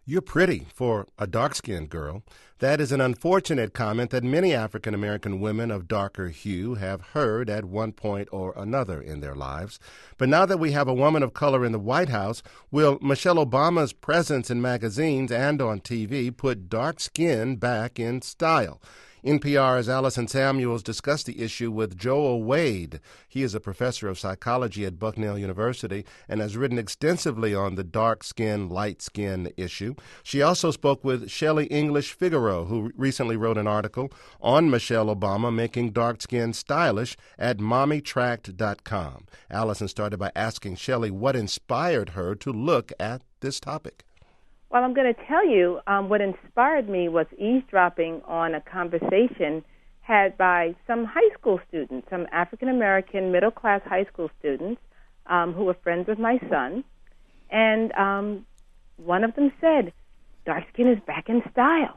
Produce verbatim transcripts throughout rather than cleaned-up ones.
You're pretty for a dark-skinned girl. That is an unfortunate comment that many African-American women of darker hue have heard at one point or another in their lives. But now that we have a woman of color in the White House, will Michelle Obama's presence in magazines and on T V put dark skin back in style? N P R's Allison Samuels discussed the issue with Joel Wade. He is a professor of psychology at Bucknell University and has written extensively on the dark skin, light skin issue. She also spoke with Shelley English Figaro, who recently wrote an article on Michelle Obama making dark skin stylish at mommy tract dot com. Allison started by asking Shelley what inspired her to look at this topic. Well, I'm going to tell you um, what inspired me was eavesdropping on a conversation had by some high school students, some African-American middle-class high school students um, who were friends of my son. And um, one of them said, dark skin is back in style.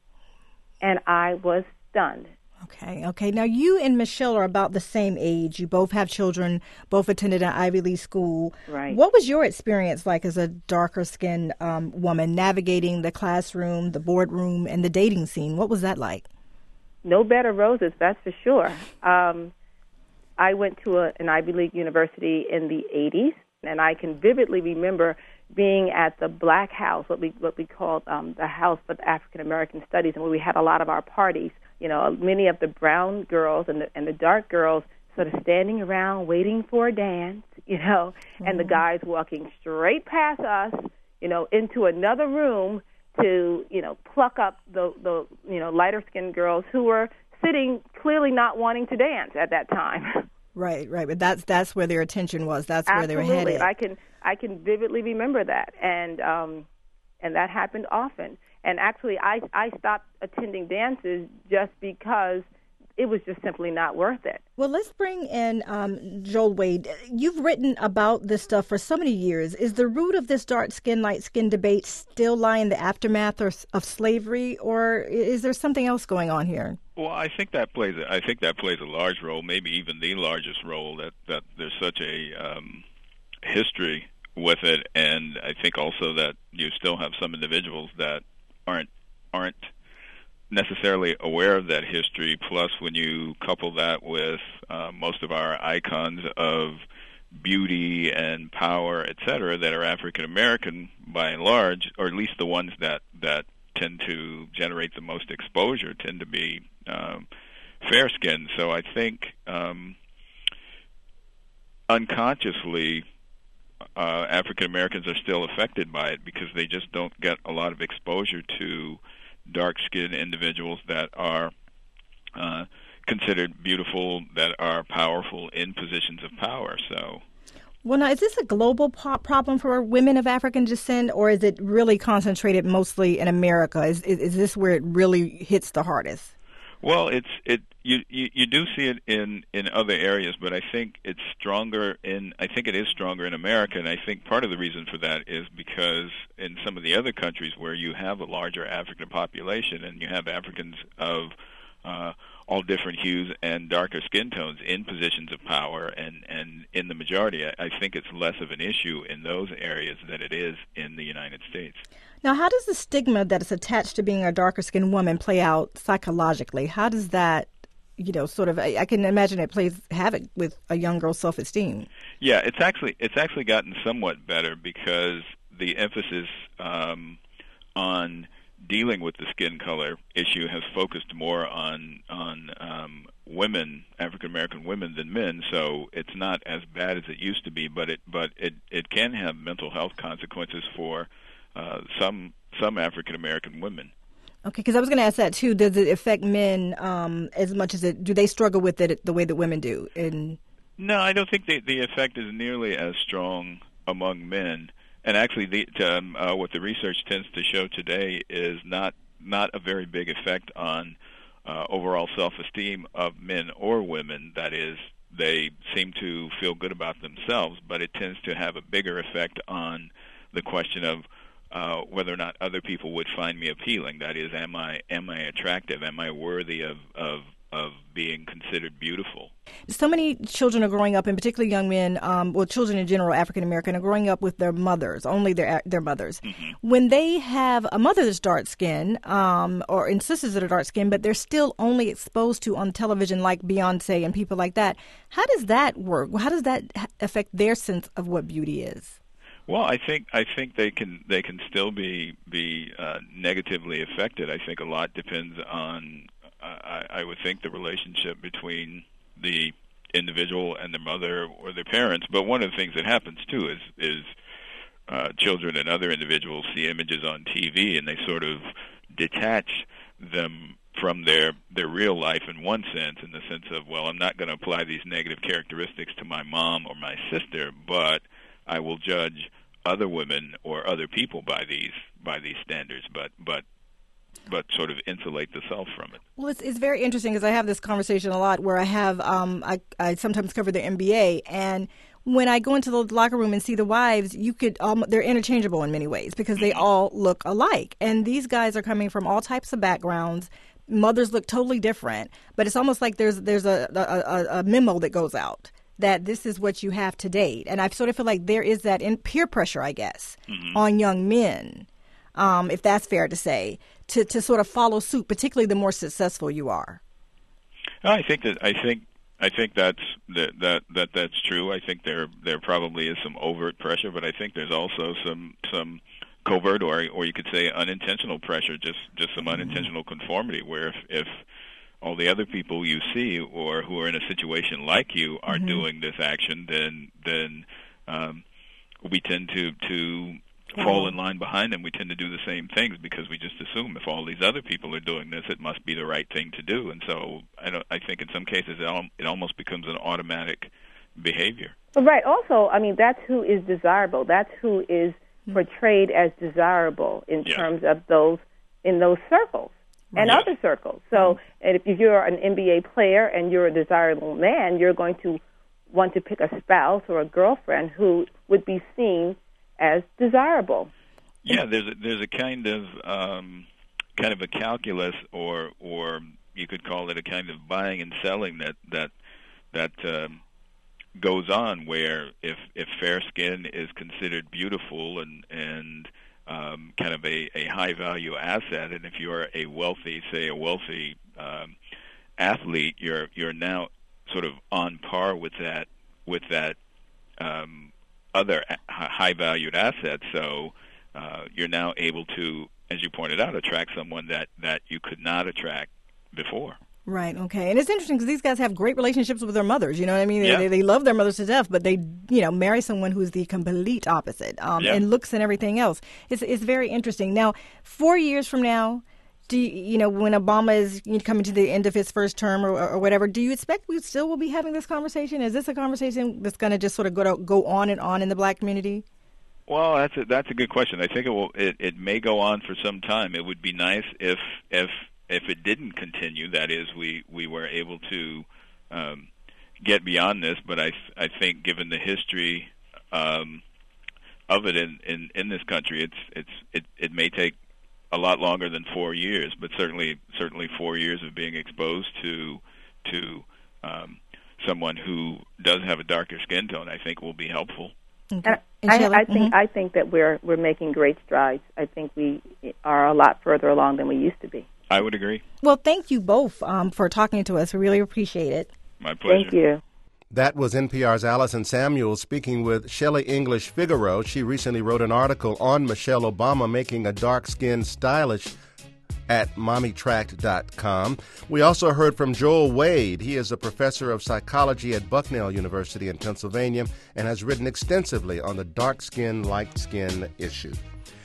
And I was stunned. Okay, okay. Now, you and Michelle are about the same age. You both have children, both attended an Ivy League school. Right. What was your experience like as a darker-skinned um, woman navigating the classroom, the boardroom, and the dating scene? What was that like? No bed of roses, that's for sure. Um, I went to a, an Ivy League university in the eighties, and I can vividly remember being at the Black House, what we what we called um, the House for African American Studies, and where we had a lot of our parties. You know, many of the brown girls and the, and the dark girls sort of standing around waiting for a dance, you know, mm-hmm. and the guys walking straight past us, you know, into another room to, you know, pluck up the, the you know, lighter-skinned girls who were sitting clearly not wanting to dance at that time. Right, right. But that's that's where their attention was. That's Absolutely. where they were headed. I can I can vividly remember that, and um, and that happened often. And actually, I, I stopped attending dances just because it was just simply not worth it. Well, let's bring in um, Joel Wade. You've written about this stuff for so many years. Is the root of this dark skin, light skin debate still lie in the aftermath or, of slavery, or is there something else going on here? Well, I think that plays a, I think that plays a large role, maybe even the largest role. That that there's such a um, history with it, and I think also that you still have some individuals that aren't aren't necessarily aware of that history. Plus, when you couple that with uh, most of our icons of beauty and power, et cetera, that are African American by and large, or at least the ones that that tend to generate the most exposure, tend to be um, fair skinned. So I think um, unconsciously, Uh, African Americans are still affected by it because they just don't get a lot of exposure to dark-skinned individuals that are uh, considered beautiful, that are powerful in positions of power. So, well, now, is this a global po- problem for women of African descent, or is it really concentrated mostly in America? Is, is, is this where it really hits the hardest? Well, it's it. You, you you do see it in, in other areas, but I think it's stronger in. I think it is stronger in America, and I think part of the reason for that is because in some of the other countries where you have a larger African population and you have Africans of uh, all different hues and darker skin tones in positions of power and, and in the majority, I, I think it's less of an issue in those areas than it is in the United States. Now, how does the stigma that is attached to being a darker-skinned woman play out psychologically? How does that, you know, sort of, I, I can imagine it plays havoc with a young girl's self-esteem. Yeah, it's actually it's actually gotten somewhat better because the emphasis um, on dealing with the skin color issue has focused more on on um, women, African American women, than men. So it's not as bad as it used to be, but it but it, it can have mental health consequences for Uh, some some African American women. Okay, because I was going to ask that too. Does it affect men um, as much as it? Do they struggle with it the way that women do? And no, I don't think the the effect is nearly as strong among men. And actually, the, um, uh, what the research tends to show today is not not a very big effect on uh, overall self-esteem of men or women. That is, they seem to feel good about themselves, but it tends to have a bigger effect on the question of Uh, whether or not other people would find me appealing. That is, am I am I attractive? Am I worthy of of, of being considered beautiful. So many children are growing up, and particularly young men, um, well, children in general, African American, are growing up with their mothers, only their their mothers. Mm-hmm. When they have a mother that's dark skinned, um, or and sisters that are dark skinned, but they're still only exposed to on television like Beyonce and people like that, how does that work? How does that affect their sense of what beauty is? Well, I think I think they can they can still be be uh, negatively affected. I think a lot depends on uh, I, I would think the relationship between the individual and their mother or their parents. But one of the things that happens too is is uh, children and other individuals see images on T V and they sort of detach them from their their real life in one sense, in the sense of, well, I'm not going to apply these negative characteristics to my mom or my sister, but I will judge other women or other people by these by these standards, but but but sort of insulate the self from it. Well, it's it's very interesting because I have this conversation a lot where I have um I I sometimes cover the N B A, and when I go into the locker room and see the wives, you could um, they're interchangeable in many ways because they all look alike, and these guys are coming from all types of backgrounds. Mothers look totally different, but it's almost like there's there's a a, a memo that goes out that this is what you have to date. And I sort of feel like there is that in peer pressure, I guess, mm-hmm. on young men, um, if that's fair to say, to, to sort of follow suit, particularly the more successful you are. I think that I think I think that's that, that that that's true. I think there there probably is some overt pressure, but I think there's also some some covert or or you could say unintentional pressure, just just some mm-hmm. unintentional conformity, where if, if all the other people you see or who are in a situation like you are mm-hmm. doing this action, then then um, we tend to, to wow. fall in line behind them. We tend to do the same things because we just assume if all these other people are doing this, it must be the right thing to do. And so I, don't, I think in some cases it, it almost becomes an automatic behavior. Right. Also, I mean, that's who is desirable. That's who is portrayed as desirable in yeah. terms of those in those circles. And yeah. other circles. So and if you're an N B A player and you're a desirable man, you're going to want to pick a spouse or a girlfriend who would be seen as desirable. Yeah, there's a, there's a kind of um, kind of a calculus, or or you could call it a kind of buying and selling that that that um, goes on, where if if fair skin is considered beautiful and and Um, kind of a, a high-value asset, and if you're a wealthy, say a wealthy um, athlete, you're you're now sort of on par with that with that um, other a- high-valued asset. So uh, you're now able to, as you pointed out, attract someone that, that you could not attract before. Right, okay. And it's interesting because these guys have great relationships with their mothers, you know what I mean? They, yeah. they, they love their mothers to death, but they, you know, marry someone who's the complete opposite um, yeah. in looks and everything else. It's it's very interesting. Now, four years from now, do you, you know, when Obama is coming to the end of his first term or, or whatever, do you expect we still will be having this conversation? Is this a conversation that's going to just sort of go to, go on and on in the black community? Well, that's a, that's a good question. I think it will. It, it may go on for some time. It would be nice if if if it didn't continue. That is, we, we were able to um, get beyond this. But I I think, given the history um, of it in, in, in this country, it's it's it, it may take a lot longer than four years. But certainly certainly four years of being exposed to to um, someone who does have a darker skin tone, I think, will be helpful. Okay. I, I think mm-hmm. I think that we're we're making great strides. I think we are a lot further along than we used to be. I would agree. Well, thank you both um, for talking to us. We really appreciate it. My pleasure. Thank you. That was N P R's Allison Samuels speaking with Shelley English Figaro. She recently wrote an article on Michelle Obama making a dark skin stylish at mommy tract dot com. We also heard from Joel Wade. He is a professor of psychology at Bucknell University in Pennsylvania and has written extensively on the dark skin, light skin issue.